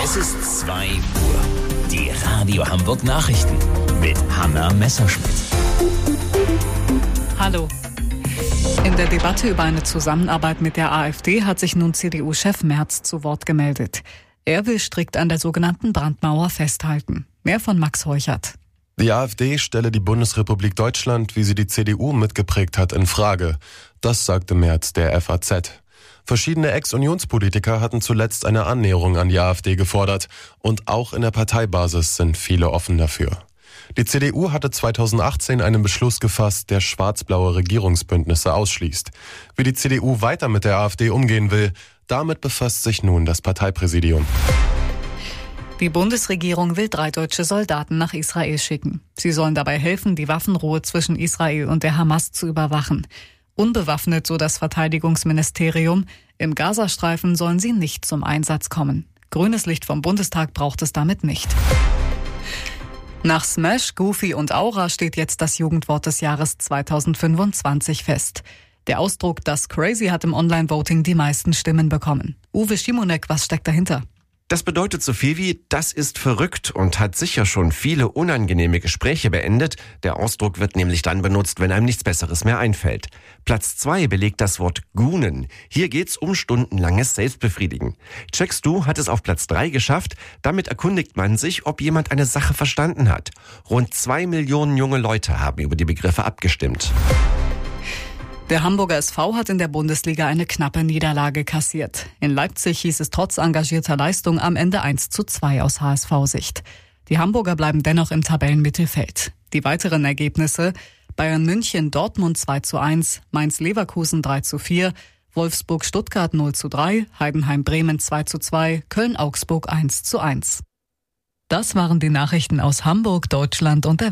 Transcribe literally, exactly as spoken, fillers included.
Es ist zwei Uhr. Die Radio Hamburg Nachrichten mit Hanna Messerschmidt. Hallo. In der Debatte über eine Zusammenarbeit mit der AfD hat sich nun C D U-Chef Merz zu Wort gemeldet. Er will strikt an der sogenannten Brandmauer festhalten. Mehr von Max Heuchert. Die AfD stelle die Bundesrepublik Deutschland, wie sie die C D U mitgeprägt hat, in Frage. Das sagte Merz der F A Z. Verschiedene Ex-Unionspolitiker hatten zuletzt eine Annäherung an die AfD gefordert. Und auch in der Parteibasis sind viele offen dafür. Die C D U hatte zweitausendachtzehn einen Beschluss gefasst, der schwarz-blaue Regierungsbündnisse ausschließt. Wie die C D U weiter mit der AfD umgehen will, damit befasst sich nun das Parteipräsidium. Die Bundesregierung will drei deutsche Soldaten nach Israel schicken. Sie sollen dabei helfen, die Waffenruhe zwischen Israel und der Hamas zu überwachen. Unbewaffnet, so das Verteidigungsministerium. Im Gazastreifen sollen sie nicht zum Einsatz kommen. Grünes Licht vom Bundestag braucht es damit nicht. Nach Smash, Goofy und Aura steht jetzt das Jugendwort des Jahres zweitausendfünfundzwanzig fest. Der Ausdruck "Das Crazy" hat im Online-Voting die meisten Stimmen bekommen. Uwe Schimonek, was steckt dahinter? Das bedeutet so viel wie "das ist verrückt" und hat sicher schon viele unangenehme Gespräche beendet. Der Ausdruck wird nämlich dann benutzt, wenn einem nichts Besseres mehr einfällt. Platz zwei belegt das Wort Goonen. Hier geht's um stundenlanges Selbstbefriedigen. Checkst du hat es auf Platz drei geschafft. Damit erkundigt man sich, ob jemand eine Sache verstanden hat. Rund zwei Millionen junge Leute haben über die Begriffe abgestimmt. Der Hamburger S V hat in der Bundesliga eine knappe Niederlage kassiert. In Leipzig hieß es trotz engagierter Leistung am Ende eins zu zwei aus H S V-Sicht. Die Hamburger bleiben dennoch im Tabellenmittelfeld. Die weiteren Ergebnisse: Bayern München Dortmund zwei zu eins, Mainz Leverkusen drei zu vier, Wolfsburg Stuttgart null zu drei, Heidenheim Bremen zwei zu zwei, Köln Augsburg eins zu eins. Das waren die Nachrichten aus Hamburg, Deutschland und der